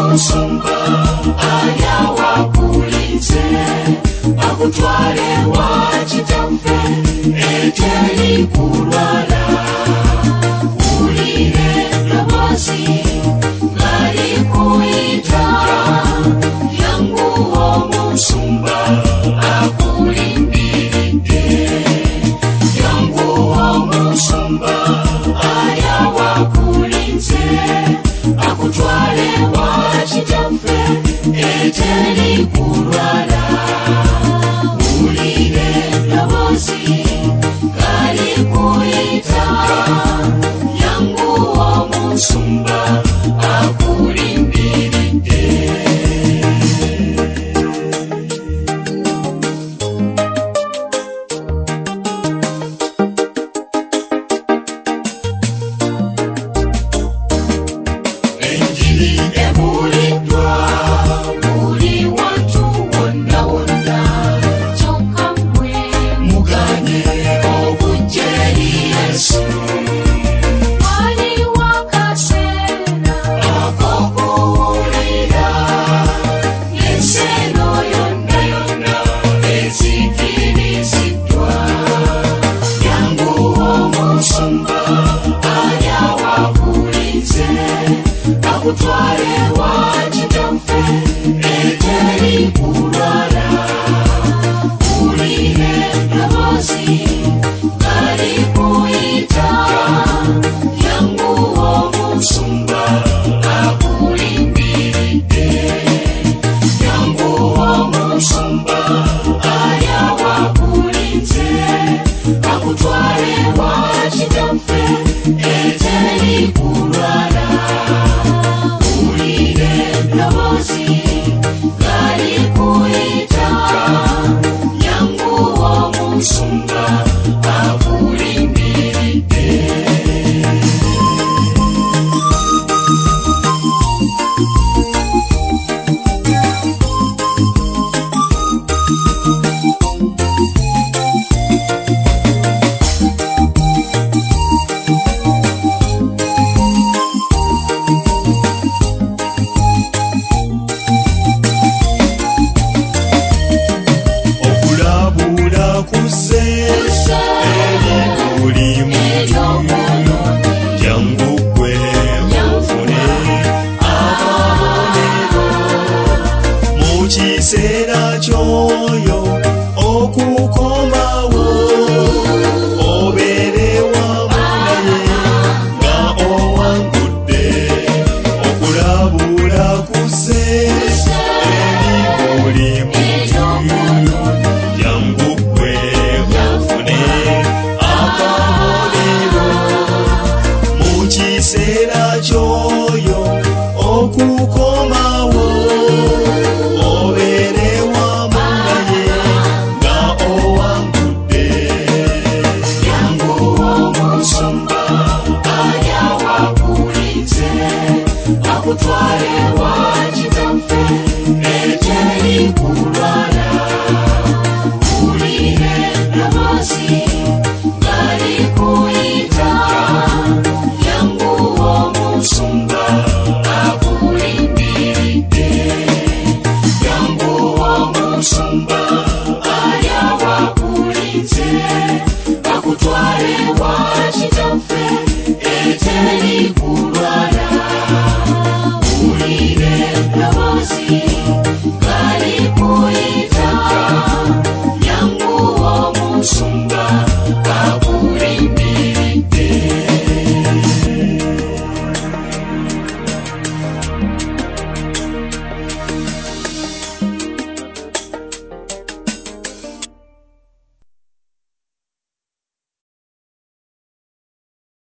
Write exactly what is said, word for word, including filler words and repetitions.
musumba ayawakulize akutwale wachitamfe eteri kulwala ulire dobozi ngari kuita yangu musumba akulimbiride yangu musumba ayawakulize akutwale wachitamfe eteri kulwala ulire dobozi ngari kuita yangu musumba akulimbiride. Akutwale wachitamfe eteri kulwala ulire dobozi ngari kuita yangu musumba akulimbiride yangu musumba ayawakulize akutwale wachitamfe eteri kulwala dobozi ngari kuita yangu musumba akulimbiride. Mukiseera kyoyo okukomawo obeere wamu naye nga owangudde okulabula kuze eri buli muntu jangu ggwe ofune akabonero mukiseera kyoyo okukomawo Akutwale